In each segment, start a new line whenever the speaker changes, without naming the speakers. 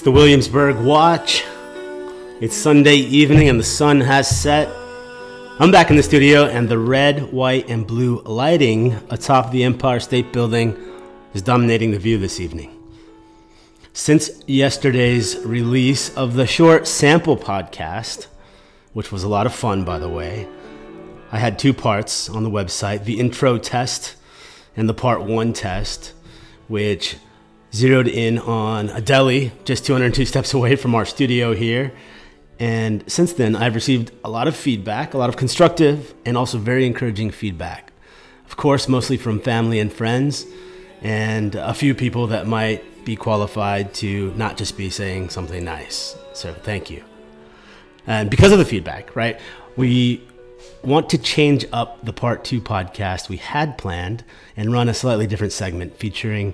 It's the Williamsburg Watch. It's Sunday evening and the sun has set. I'm back in the studio and the red, white, and blue lighting atop the Empire State Building is dominating the view this evening. Since yesterday's release of the short sample podcast, which was a lot of fun, by the way, I had two parts on the website, the intro test and the part one test, which zeroed in on a deli just 202 steps away from our studio here. And since then, I've received a lot of feedback, a lot of constructive and also very encouraging feedback. Of course, mostly from family and friends, and a few people that might be qualified to not just be saying something nice. So thank you. And because of the feedback, right, we want to change up the part two podcast we had planned and run a slightly different segment featuring,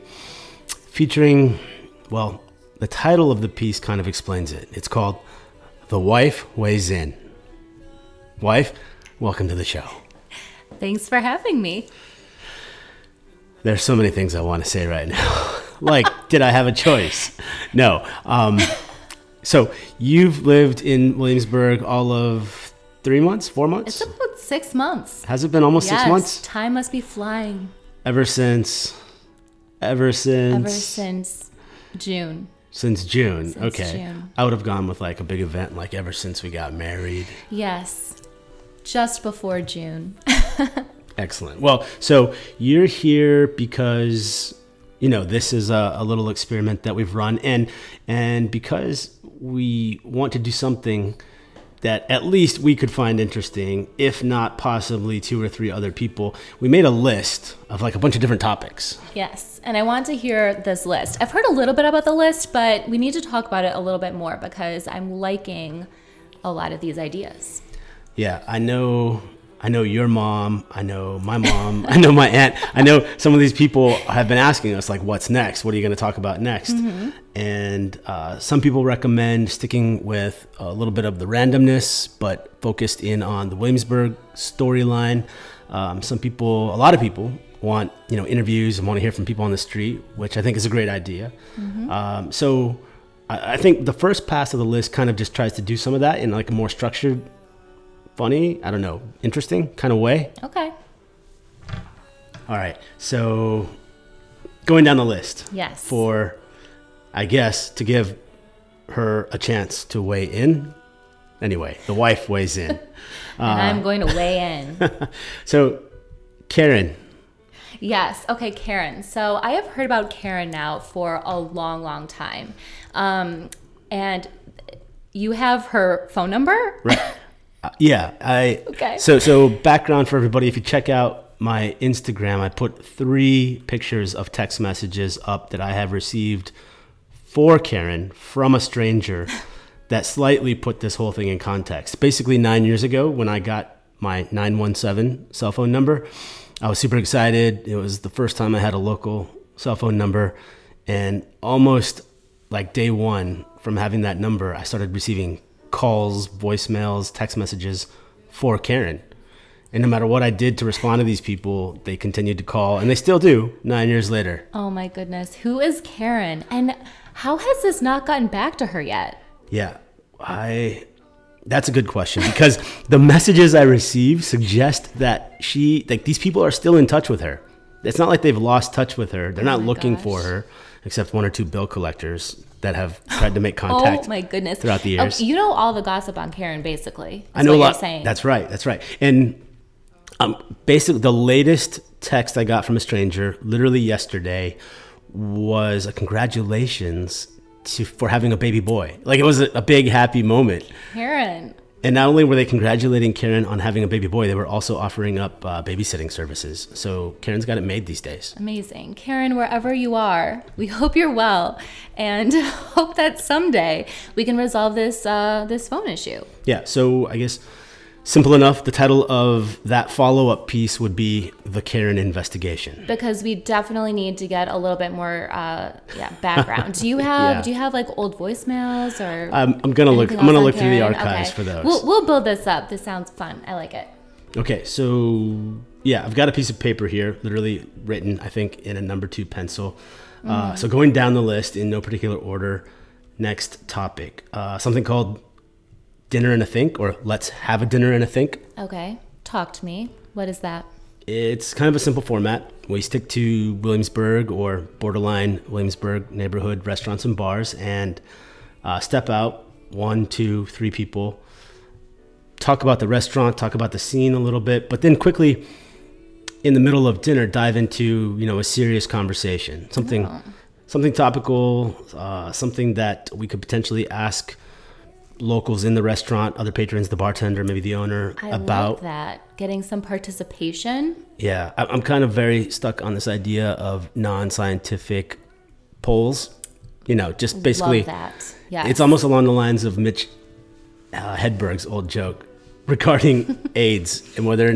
well, the title of the piece kind of explains it. It's called The Wife Weighs In. Wife, welcome to the show.
Thanks for having me.
There's so many things I want to say right now. Like, did I have a choice? No. So you've lived in Williamsburg all of 3 months, 4 months?
It's about 6 months.
Has it been almost 6 months?
Time must be flying.
Ever since
June.
Since June.
Since
Okay.
June.
I would have gone with like a big event, like ever since we got married.
Yes. Just before June.
Excellent. Well, so you're here because, you know, this is a little experiment that we've run, and because we want to do something that at least we could find interesting, if not possibly 2 or 3 other people, we made a list of like a bunch of different topics.
Yes. And I want to hear this list. I've heard a little bit about the list, but we need to talk about it a little bit more because I'm liking a lot of these ideas.
Yeah, I know your mom, I know my mom, I know my aunt. I know some of these people have been asking us, like, what's next? What are you going to talk about next? Mm-hmm. And some people recommend sticking with a little bit of the randomness, but focused in on the Williamsburg storyline. A lot of people want, interviews and want to hear from people on the street, which I think is a great idea. Mm-hmm. So I think the first pass of the list kind of just tries to do some of that in like a more structured, funny, I don't know, interesting kind of way.
Okay.
All right. So going down the list.
Yes.
For, I guess, to give her a chance to weigh in. Anyway, the wife weighs in.
And I'm going to weigh in.
So, Karen.
Yes. Okay, Karen. So I have heard about Karen now for a long, long time. And you have her phone number?
Right. Yeah.
Okay.
So background for everybody, if you check out my Instagram, I put 3 pictures of text messages up that I have received for Karen from a stranger that slightly put this whole thing in context. Basically 9 years ago when I got my 917 cell phone number, I was super excited. It was the first time I had a local cell phone number, and almost like day one from having that number, I started receiving calls, voicemails, text messages for Karen. And no matter what I did to respond to these people, they continued to call, and they still do 9 years later.
Oh my goodness. Who is Karen? And how has this not gotten back to her yet?
Yeah, that's a good question, because the messages I receive suggest that these people are still in touch with her. It's not like they've lost touch with her. They're not looking for her, except 1 or 2 bill collectally that have tried to make contact.
Oh my goodness!
Throughout the years,
you know all the gossip on Karen, basically.
I know
what
a lot.
You're saying.
That's right. And basically, the latest text I got from a stranger, literally yesterday, was a congratulations for having a baby boy. Like, it was a big happy moment.
Karen.
And not only were they congratulating Karen on having a baby boy, they were also offering up babysitting services. So Karen's got it made these days.
Amazing. Karen, wherever you are, we hope you're well and hope that someday we can resolve this phone issue.
Yeah, so I guess simple enough, the title of that follow-up piece would be The Karen Investigation.
Because we definitely need to get a little bit more background. Do you have like old voicemails or
I'm gonna look through the archives for those.
We'll build this up. This sounds fun. I like it.
Okay, so yeah, I've got a piece of paper here, literally written, I think, in a number 2 pencil. So going down the list in no particular order, next topic. Something called Dinner and a Think, or Let's Have a Dinner and a Think.
Okay. Talk to me. What is that?
It's kind of a simple format. We stick to Williamsburg or borderline Williamsburg neighborhood restaurants and bars and step out 1, 2, 3 people, talk about the restaurant, talk about the scene a little bit, but then quickly in the middle of dinner dive into a serious conversation, something topical, something that we could potentially ask locals in the restaurant, other patrons, the bartender, maybe the owner, about.
Love that. Getting some participation.
Yeah, I'm kind of very stuck on this idea of non-scientific polls. Just basically,
Love that. Yes.
It's almost along the lines of Mitch Hedberg's old joke regarding AIDS and whether or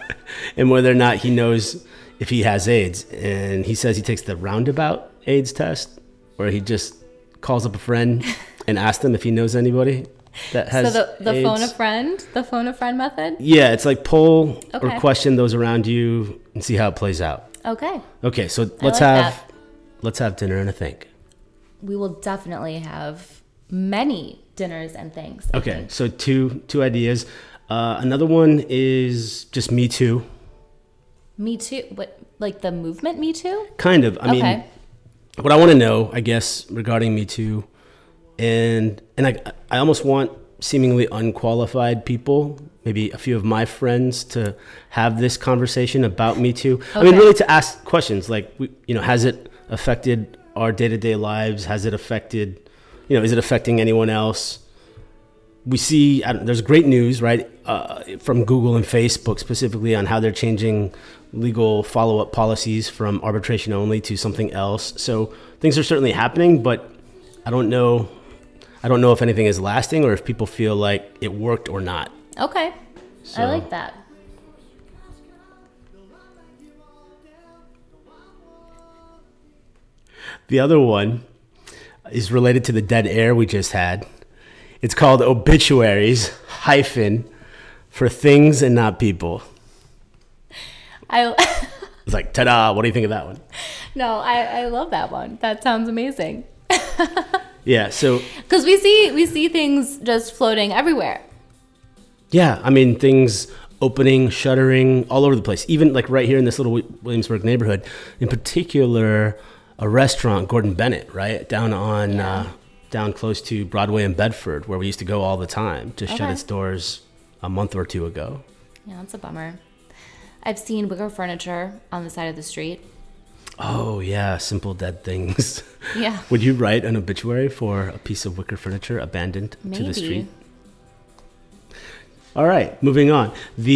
not he knows if he has AIDS. And he says he takes the roundabout AIDS test, where he just calls up a friend and asks them if he knows anybody that has
so the
AIDS.
phone a friend method.
Yeah, it's like poll or
Okay.
question those around you and see how it plays out.
Okay.
So
like that.
let's have dinner and a think.
We will definitely have many dinners and things. I
Okay,
think.
so two ideas. Another one is just Me Too.
Me Too. What, like the movement Me Too?
Kind of. I mean,
Okay.
what I want to know, I guess, regarding Me Too, and I almost want seemingly unqualified people, maybe a few of my friends, to have this conversation about Me Too. I mean,
Okay.
really to ask questions like, has it affected our day-to-day lives? Has it affected, is it affecting anyone else? We see, there's great news, right, from Google and Facebook specifically on how they're changing legal follow-up policies from arbitration only to something else. So things are certainly happening, but I don't know if anything is lasting or if people feel like it worked or not.
Okay.
So-
I like that.
The other one is related to the dead air we just had. It's called Obituaries - for things and not people.
I
It's like, ta-da, what do you think of that one?
I love that one. That sounds amazing.
Yeah, so,
Because we see things just floating everywhere.
yeah, I mean, things opening, shuttering, all over the place. Even like right here in this little Williamsburg neighborhood, in particular, a restaurant, Gordon Bennett, right? Down close to Broadway and Bedford, where we used to go all the time, just shut
Okay.
its doors a month or two ago.
Yeah, that's a bummer. I've seen Wicker Furniture on the side of the street.
Oh, yeah, Simple Dead Things.
Yeah.
Would you write an obituary for a piece of wicker furniture abandoned to the street? All right, moving on.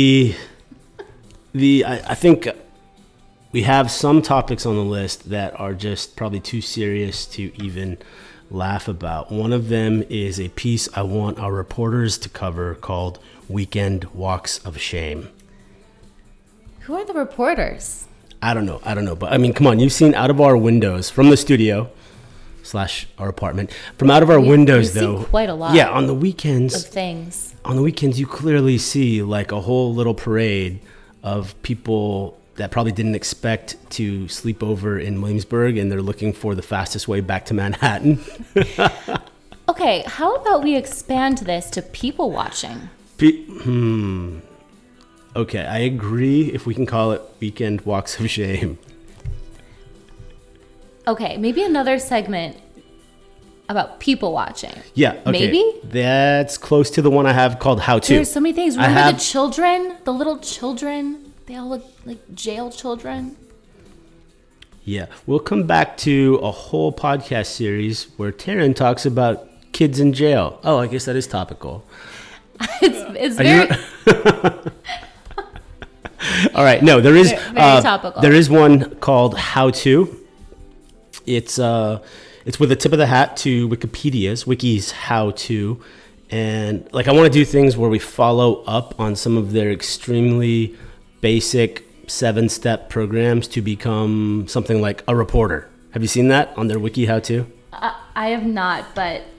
I think we have some topics on the list that are just probably too serious to even laugh about. One of them is a piece I want our reporters to cover called Weekend Walks of Shame.
Who are the reporters?
I don't know. But I mean, come on, you've seen out of our windows from the studio / our apartment. From out of our windows,
we see
though.
quite a lot
Yeah, on the weekends.
Of things.
On the weekends, you clearly see like a whole little parade of people that probably didn't expect to sleep over in Williamsburg, and they're looking for the fastest way back to Manhattan.
Okay, how about we expand this to people watching?
Okay, I agree if we can call it Weekend Walks of Shame.
Okay, maybe another segment about people watching.
Yeah, okay.
Maybe?
That's close to the one I have called How To.
There's so many things.
I
Remember
have-
the children? The little children? They all look like jail children.
Yeah, we'll come back to a whole podcast series where Taryn talks about kids in jail. Oh, I guess that is topical.
It's
Are
very...
you... All right, no, there is
Very topical.
There is one called How To. It's with a tip of the hat to Wiki's How To, and like I want to do things where we follow up on some of their extremely basic 7-step programs to become something like a reporter. Have you seen that on their Wiki How To?
I have not, but